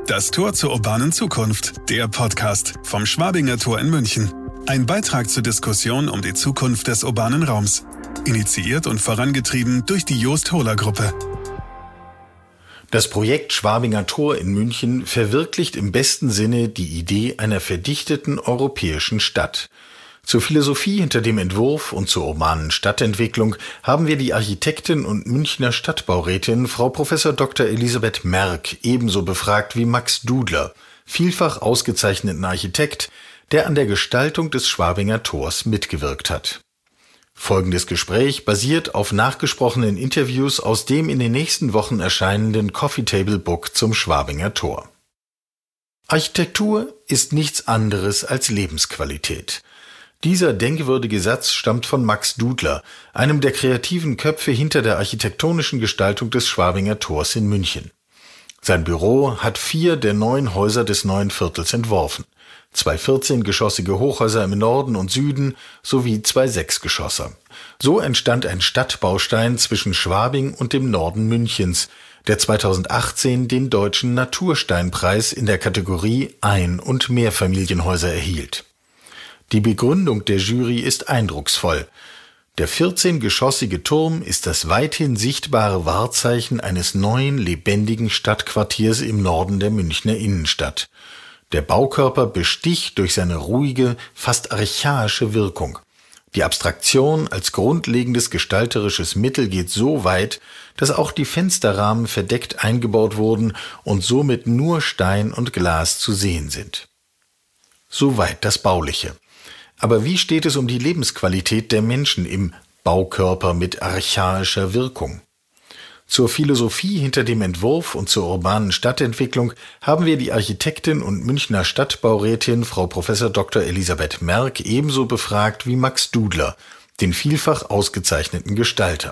Das Tor zur urbanen Zukunft, der Podcast vom Schwabinger Tor in München. Ein Beitrag zur Diskussion um die Zukunft des urbanen Raums. Initiiert und vorangetrieben durch die Jost-Hohler-Gruppe. Das Projekt Schwabinger Tor in München verwirklicht im besten Sinne die Idee einer verdichteten europäischen Stadt. Zur Philosophie hinter dem Entwurf und zur urbanen Stadtentwicklung haben wir die Architektin und Münchner Stadtbaurätin Frau Prof. Dr. Elisabeth Merck ebenso befragt wie Max Dudler, vielfach ausgezeichneten Architekt, der an der Gestaltung des Schwabinger Tors mitgewirkt hat. Folgendes Gespräch basiert auf nachgesprochenen Interviews aus dem in den nächsten Wochen erscheinenden Coffee Table Book zum Schwabinger Tor. Architektur ist nichts anderes als Lebensqualität. Dieser denkwürdige Satz stammt von Max Dudler, einem der kreativen Köpfe hinter der architektonischen Gestaltung des Schwabinger Tors in München. Sein Büro hat 4 der 9 Häuser des neuen Viertels entworfen. 2 14-geschossige Hochhäuser im Norden und Süden sowie 2 6-Geschosser. So entstand ein Stadtbaustein zwischen Schwabing und dem Norden Münchens, der 2018 den Deutschen Natursteinpreis in der Kategorie Ein- und Mehrfamilienhäuser erhielt. Die Begründung der Jury ist eindrucksvoll. Der 14-geschossige Turm ist das weithin sichtbare Wahrzeichen eines neuen, lebendigen Stadtquartiers im Norden der Münchner Innenstadt. Der Baukörper besticht durch seine ruhige, fast archaische Wirkung. Die Abstraktion als grundlegendes gestalterisches Mittel geht so weit, dass auch die Fensterrahmen verdeckt eingebaut wurden und somit nur Stein und Glas zu sehen sind. Soweit das Bauliche. Aber wie steht es um die Lebensqualität der Menschen im Baukörper mit archaischer Wirkung? Zur Philosophie hinter dem Entwurf und zur urbanen Stadtentwicklung haben wir die Architektin und Münchner Stadtbaurätin Frau Prof. Dr. Elisabeth Merck ebenso befragt wie Max Dudler, den vielfach ausgezeichneten Gestalter.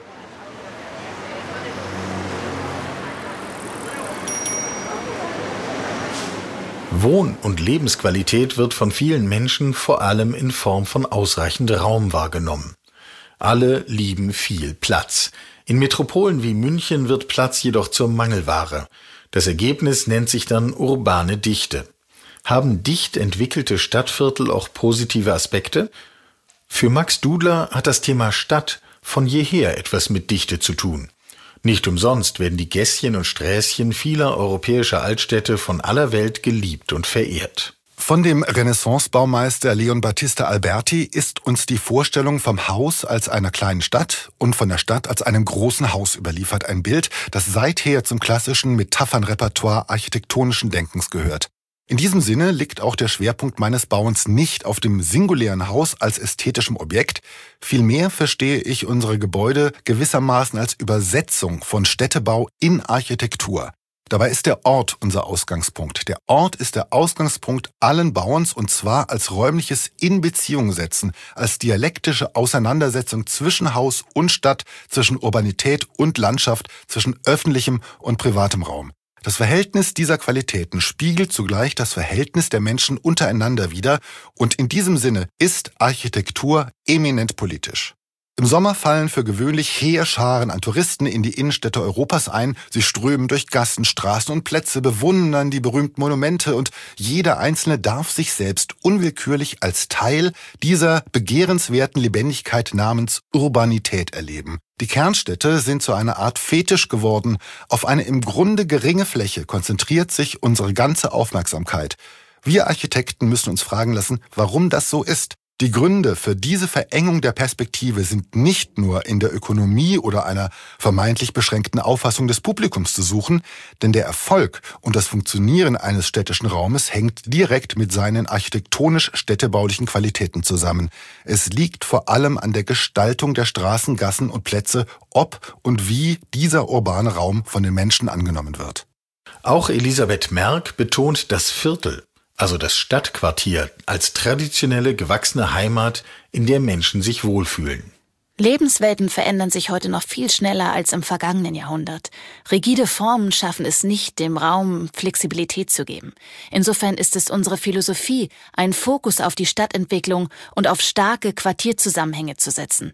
Wohn- und Lebensqualität wird von vielen Menschen vor allem in Form von ausreichend Raum wahrgenommen. Alle lieben viel Platz. In Metropolen wie München wird Platz jedoch zur Mangelware. Das Ergebnis nennt sich dann urbane Dichte. Haben dicht entwickelte Stadtviertel auch positive Aspekte? Für Max Dudler hat das Thema Stadt von jeher etwas mit Dichte zu tun. Nicht umsonst werden die Gässchen und Sträßchen vieler europäischer Altstädte von aller Welt geliebt und verehrt. Von dem Renaissance-Baumeister Leon Battista Alberti ist uns die Vorstellung vom Haus als einer kleinen Stadt und von der Stadt als einem großen Haus überliefert. Ein Bild, das seither zum klassischen Metaphernrepertoire architektonischen Denkens gehört. In diesem Sinne liegt auch der Schwerpunkt meines Bauens nicht auf dem singulären Haus als ästhetischem Objekt. Vielmehr verstehe ich unsere Gebäude gewissermaßen als Übersetzung von Städtebau in Architektur. Dabei ist der Ort unser Ausgangspunkt. Der Ort ist der Ausgangspunkt allen Bauens und zwar als räumliches In-Beziehung-Setzen, als dialektische Auseinandersetzung zwischen Haus und Stadt, zwischen Urbanität und Landschaft, zwischen öffentlichem und privatem Raum. Das Verhältnis dieser Qualitäten spiegelt zugleich das Verhältnis der Menschen untereinander wider und in diesem Sinne ist Architektur eminent politisch. Im Sommer fallen für gewöhnlich Heerscharen an Touristen in die Innenstädte Europas ein. Sie strömen durch Gassen, Straßen und Plätze, bewundern die berühmten Monumente und jeder Einzelne darf sich selbst unwillkürlich als Teil dieser begehrenswerten Lebendigkeit namens Urbanität erleben. Die Kernstädte sind zu einer Art Fetisch geworden. Auf eine im Grunde geringe Fläche konzentriert sich unsere ganze Aufmerksamkeit. Wir Architekten müssen uns fragen lassen, warum das so ist. Die Gründe für diese Verengung der Perspektive sind nicht nur in der Ökonomie oder einer vermeintlich beschränkten Auffassung des Publikums zu suchen, denn der Erfolg und das Funktionieren eines städtischen Raumes hängt direkt mit seinen architektonisch-städtebaulichen Qualitäten zusammen. Es liegt vor allem an der Gestaltung der Straßen, Gassen und Plätze, ob und wie dieser urbane Raum von den Menschen angenommen wird. Auch Elisabeth Merck betont das Viertel, also das Stadtquartier, als traditionelle gewachsene Heimat, in der Menschen sich wohlfühlen. Lebenswelten verändern sich heute noch viel schneller als im vergangenen Jahrhundert. Rigide Formen schaffen es nicht, dem Raum Flexibilität zu geben. Insofern ist es unsere Philosophie, einen Fokus auf die Stadtentwicklung und auf starke Quartierzusammenhänge zu setzen.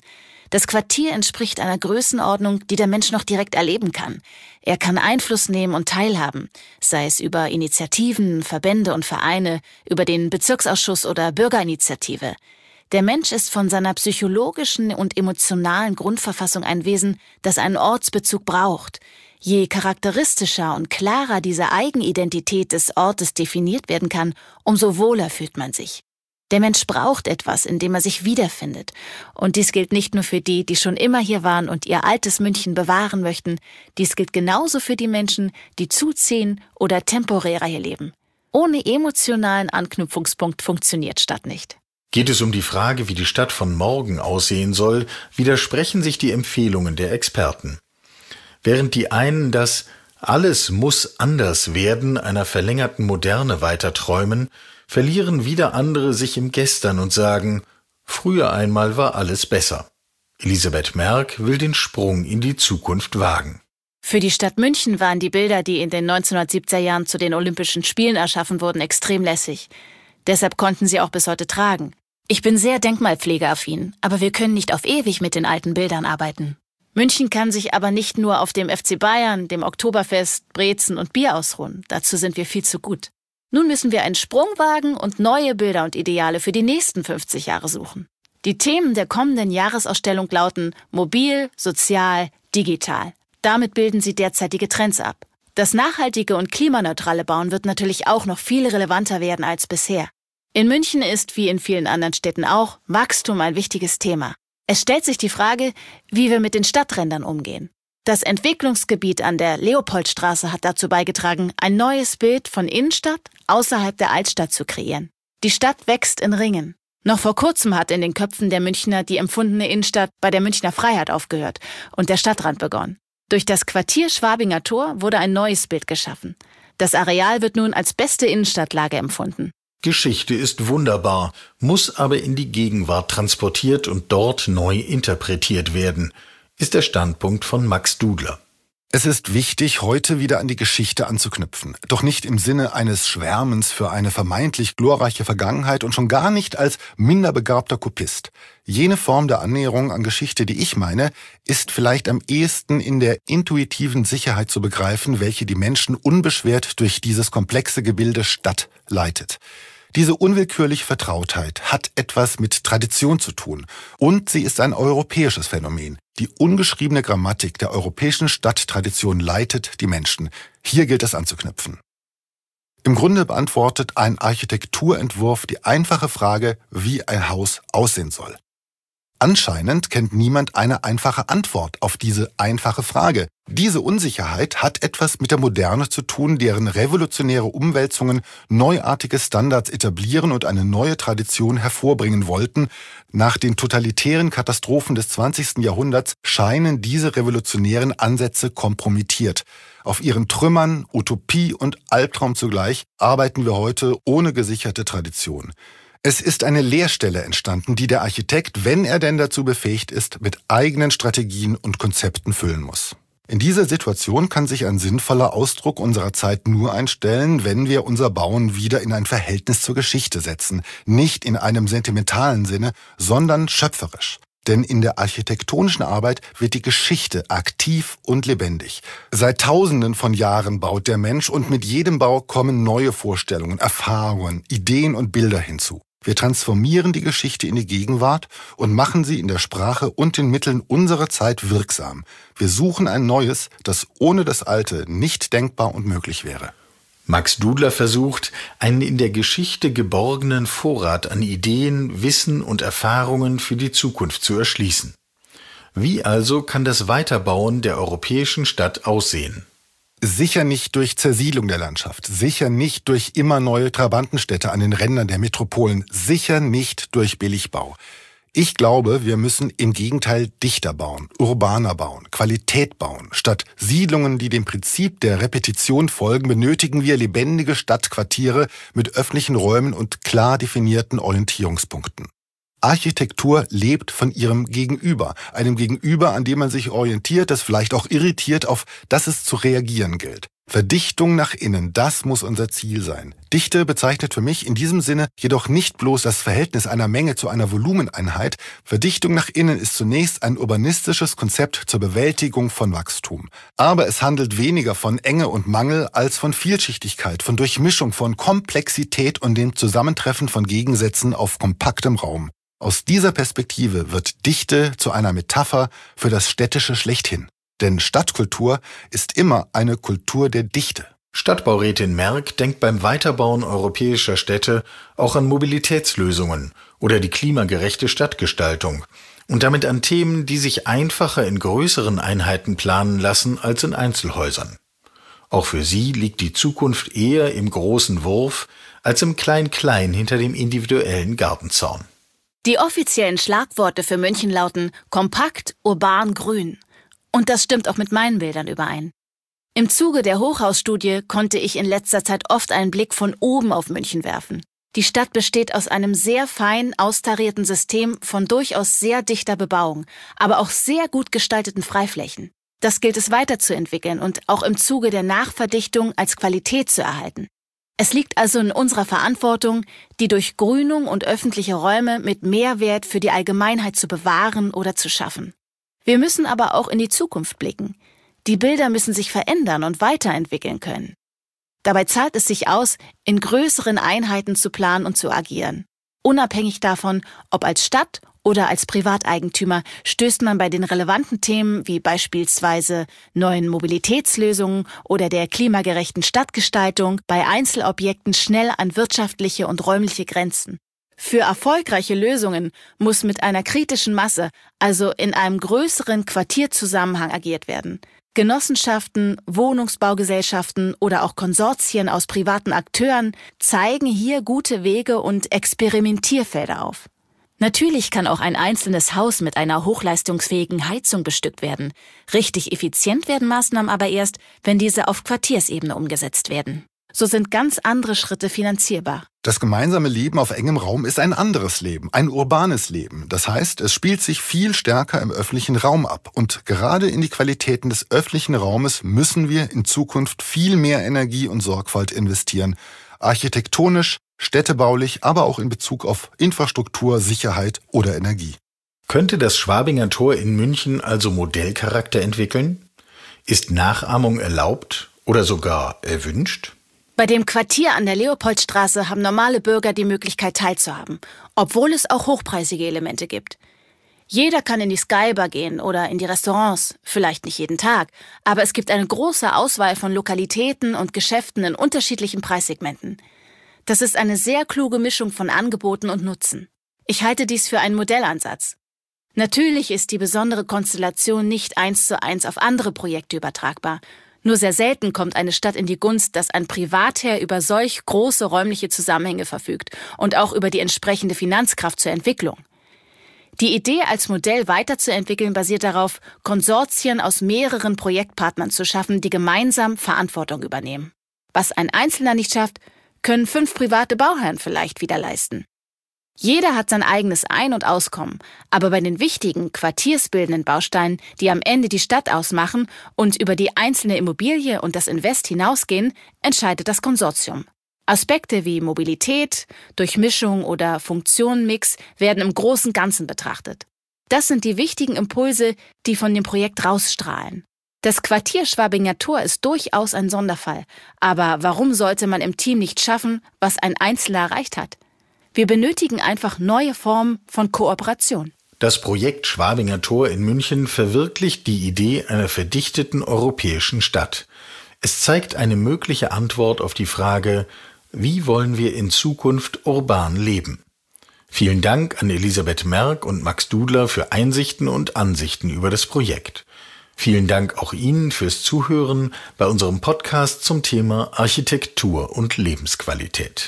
Das Quartier entspricht einer Größenordnung, die der Mensch noch direkt erleben kann. Er kann Einfluss nehmen und teilhaben, sei es über Initiativen, Verbände und Vereine, über den Bezirksausschuss oder Bürgerinitiative. Der Mensch ist von seiner psychologischen und emotionalen Grundverfassung ein Wesen, das einen Ortsbezug braucht. Je charakteristischer und klarer diese Eigenidentität des Ortes definiert werden kann, umso wohler fühlt man sich. Der Mensch braucht etwas, in dem er sich wiederfindet. Und dies gilt nicht nur für die, die schon immer hier waren und ihr altes München bewahren möchten. Dies gilt genauso für die Menschen, die zuziehen oder temporärer hier leben. Ohne emotionalen Anknüpfungspunkt funktioniert Stadt nicht. Geht es um die Frage, wie die Stadt von morgen aussehen soll, widersprechen sich die Empfehlungen der Experten. Während die einen das „Alles muss anders werden" einer verlängerten Moderne weiterträumen, verlieren wieder andere sich im Gestern und sagen, früher einmal war alles besser. Elisabeth Merck will den Sprung in die Zukunft wagen. Für die Stadt München waren die Bilder, die in den 1970er Jahren zu den Olympischen Spielen erschaffen wurden, extrem lässig. Deshalb konnten sie auch bis heute tragen. Ich bin sehr denkmalpflegeaffin, aber wir können nicht auf ewig mit den alten Bildern arbeiten. München kann sich aber nicht nur auf dem FC Bayern, dem Oktoberfest, Brezen und Bier ausruhen. Dazu sind wir viel zu gut. Nun müssen wir einen Sprung wagen und neue Bilder und Ideale für die nächsten 50 Jahre suchen. Die Themen der kommenden Jahresausstellung lauten mobil, sozial, digital. Damit bilden sie derzeitige Trends ab. Das nachhaltige und klimaneutrale Bauen wird natürlich auch noch viel relevanter werden als bisher. In München ist, wie in vielen anderen Städten auch, Wachstum ein wichtiges Thema. Es stellt sich die Frage, wie wir mit den Stadträndern umgehen. Das Entwicklungsgebiet an der Leopoldstraße hat dazu beigetragen, ein neues Bild von Innenstadt außerhalb der Altstadt zu kreieren. Die Stadt wächst in Ringen. Noch vor kurzem hat in den Köpfen der Münchner die empfundene Innenstadt bei der Münchner Freiheit aufgehört und der Stadtrand begonnen. Durch das Quartier Schwabinger Tor wurde ein neues Bild geschaffen. Das Areal wird nun als beste Innenstadtlage empfunden. Geschichte ist wunderbar, muss aber in die Gegenwart transportiert und dort neu interpretiert werden, ist der Standpunkt von Max Dudler. Es ist wichtig, heute wieder an die Geschichte anzuknüpfen. Doch nicht im Sinne eines Schwärmens für eine vermeintlich glorreiche Vergangenheit und schon gar nicht als minderbegabter Kopist. Jene Form der Annäherung an Geschichte, die ich meine, ist vielleicht am ehesten in der intuitiven Sicherheit zu begreifen, welche die Menschen unbeschwert durch dieses komplexe Gebilde Stadt leitet. Diese unwillkürliche Vertrautheit hat etwas mit Tradition zu tun und sie ist ein europäisches Phänomen. Die ungeschriebene Grammatik der europäischen Stadttradition leitet die Menschen. Hier gilt es anzuknüpfen. Im Grunde beantwortet ein Architekturentwurf die einfache Frage, wie ein Haus aussehen soll. Anscheinend kennt niemand eine einfache Antwort auf diese einfache Frage. Diese Unsicherheit hat etwas mit der Moderne zu tun, deren revolutionäre Umwälzungen neuartige Standards etablieren und eine neue Tradition hervorbringen wollten. Nach den totalitären Katastrophen des 20. Jahrhunderts scheinen diese revolutionären Ansätze kompromittiert. Auf ihren Trümmern, Utopie und Albtraum zugleich, arbeiten wir heute ohne gesicherte Tradition. Es ist eine Leerstelle entstanden, die der Architekt, wenn er denn dazu befähigt ist, mit eigenen Strategien und Konzepten füllen muss. In dieser Situation kann sich ein sinnvoller Ausdruck unserer Zeit nur einstellen, wenn wir unser Bauen wieder in ein Verhältnis zur Geschichte setzen. Nicht in einem sentimentalen Sinne, sondern schöpferisch. Denn in der architektonischen Arbeit wird die Geschichte aktiv und lebendig. Seit Tausenden von Jahren baut der Mensch und mit jedem Bau kommen neue Vorstellungen, Erfahrungen, Ideen und Bilder hinzu. Wir transformieren die Geschichte in die Gegenwart und machen sie in der Sprache und den Mitteln unserer Zeit wirksam. Wir suchen ein Neues, das ohne das Alte nicht denkbar und möglich wäre. Max Dudler versucht, einen in der Geschichte geborgenen Vorrat an Ideen, Wissen und Erfahrungen für die Zukunft zu erschließen. Wie also kann das Weiterbauen der europäischen Stadt aussehen? Sicher nicht durch Zersiedlung der Landschaft, sicher nicht durch immer neue Trabantenstädte an den Rändern der Metropolen, sicher nicht durch Billigbau. Ich glaube, wir müssen im Gegenteil dichter bauen, urbaner bauen, Qualität bauen. Statt Siedlungen, die dem Prinzip der Repetition folgen, benötigen wir lebendige Stadtquartiere mit öffentlichen Räumen und klar definierten Orientierungspunkten. Architektur lebt von ihrem Gegenüber, einem Gegenüber, an dem man sich orientiert, das vielleicht auch irritiert, auf das es zu reagieren gilt. Verdichtung nach innen, das muss unser Ziel sein. Dichte bezeichnet für mich in diesem Sinne jedoch nicht bloß das Verhältnis einer Menge zu einer Volumeneinheit. Verdichtung nach innen ist zunächst ein urbanistisches Konzept zur Bewältigung von Wachstum. Aber es handelt weniger von Enge und Mangel als von Vielschichtigkeit, von Durchmischung, von Komplexität und dem Zusammentreffen von Gegensätzen auf kompaktem Raum. Aus dieser Perspektive wird Dichte zu einer Metapher für das Städtische schlechthin. Denn Stadtkultur ist immer eine Kultur der Dichte. Stadtbaurätin Merck denkt beim Weiterbauen europäischer Städte auch an Mobilitätslösungen oder die klimagerechte Stadtgestaltung und damit an Themen, die sich einfacher in größeren Einheiten planen lassen als in Einzelhäusern. Auch für sie liegt die Zukunft eher im großen Wurf als im Klein-Klein hinter dem individuellen Gartenzaun. Die offiziellen Schlagworte für München lauten kompakt, urban, grün. Und das stimmt auch mit meinen Bildern überein. Im Zuge der Hochhausstudie konnte ich in letzter Zeit oft einen Blick von oben auf München werfen. Die Stadt besteht aus einem sehr fein austarierten System von durchaus sehr dichter Bebauung, aber auch sehr gut gestalteten Freiflächen. Das gilt es weiterzuentwickeln und auch im Zuge der Nachverdichtung als Qualität zu erhalten. Es liegt also in unserer Verantwortung, die Durchgrünung und öffentliche Räume mit Mehrwert für die Allgemeinheit zu bewahren oder zu schaffen. Wir müssen aber auch in die Zukunft blicken. Die Bilder müssen sich verändern und weiterentwickeln können. Dabei zahlt es sich aus, in größeren Einheiten zu planen und zu agieren. Unabhängig davon, ob als Stadt oder als Privateigentümer, stößt man bei den relevanten Themen wie beispielsweise neuen Mobilitätslösungen oder der klimagerechten Stadtgestaltung bei Einzelobjekten schnell an wirtschaftliche und räumliche Grenzen. Für erfolgreiche Lösungen muss mit einer kritischen Masse, also in einem größeren Quartierzusammenhang agiert werden. Genossenschaften, Wohnungsbaugesellschaften oder auch Konsortien aus privaten Akteuren zeigen hier gute Wege und Experimentierfelder auf. Natürlich kann auch ein einzelnes Haus mit einer hochleistungsfähigen Heizung bestückt werden. Richtig effizient werden Maßnahmen aber erst, wenn diese auf Quartiersebene umgesetzt werden. So sind ganz andere Schritte finanzierbar. Das gemeinsame Leben auf engem Raum ist ein anderes Leben, ein urbanes Leben. Das heißt, es spielt sich viel stärker im öffentlichen Raum ab. Und gerade in die Qualitäten des öffentlichen Raumes müssen wir in Zukunft viel mehr Energie und Sorgfalt investieren. Architektonisch, städtebaulich, aber auch in Bezug auf Infrastruktur, Sicherheit oder Energie. Könnte das Schwabinger Tor in München also Modellcharakter entwickeln? Ist Nachahmung erlaubt oder sogar erwünscht? Bei dem Quartier an der Leopoldstraße haben normale Bürger die Möglichkeit teilzuhaben, obwohl es auch hochpreisige Elemente gibt. Jeder kann in die Skybar gehen oder in die Restaurants, vielleicht nicht jeden Tag, aber es gibt eine große Auswahl von Lokalitäten und Geschäften in unterschiedlichen Preissegmenten. Das ist eine sehr kluge Mischung von Angeboten und Nutzen. Ich halte dies für einen Modellansatz. Natürlich ist die besondere Konstellation nicht 1:1 auf andere Projekte übertragbar. Nur sehr selten kommt eine Stadt in die Gunst, dass ein Privatherr über solch große räumliche Zusammenhänge verfügt und auch über die entsprechende Finanzkraft zur Entwicklung. Die Idee als Modell weiterzuentwickeln basiert darauf, Konsortien aus mehreren Projektpartnern zu schaffen, die gemeinsam Verantwortung übernehmen. Was ein Einzelner nicht schafft, können 5 private Bauherren vielleicht wieder leisten. Jeder hat sein eigenes Ein- und Auskommen, aber bei den wichtigen, quartiersbildenden Bausteinen, die am Ende die Stadt ausmachen und über die einzelne Immobilie und das Invest hinausgehen, entscheidet das Konsortium. Aspekte wie Mobilität, Durchmischung oder Funktionenmix werden im großen Ganzen betrachtet. Das sind die wichtigen Impulse, die von dem Projekt rausstrahlen. Das Quartier Schwabinger Tor ist durchaus ein Sonderfall, aber warum sollte man im Team nicht schaffen, was ein Einzelner erreicht hat? Wir benötigen einfach neue Formen von Kooperation. Das Projekt Schwabinger Tor in München verwirklicht die Idee einer verdichteten europäischen Stadt. Es zeigt eine mögliche Antwort auf die Frage, wie wollen wir in Zukunft urban leben? Vielen Dank an Elisabeth Merck und Max Dudler für Einsichten und Ansichten über das Projekt. Vielen Dank auch Ihnen fürs Zuhören bei unserem Podcast zum Thema Architektur und Lebensqualität.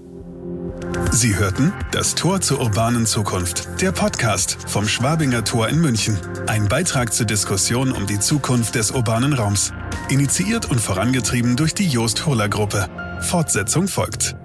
Sie hörten das Tor zur urbanen Zukunft, der Podcast vom Schwabinger Tor in München. Ein Beitrag zur Diskussion um die Zukunft des urbanen Raums. Initiiert und vorangetrieben durch die Joost Hohler Gruppe. Fortsetzung folgt.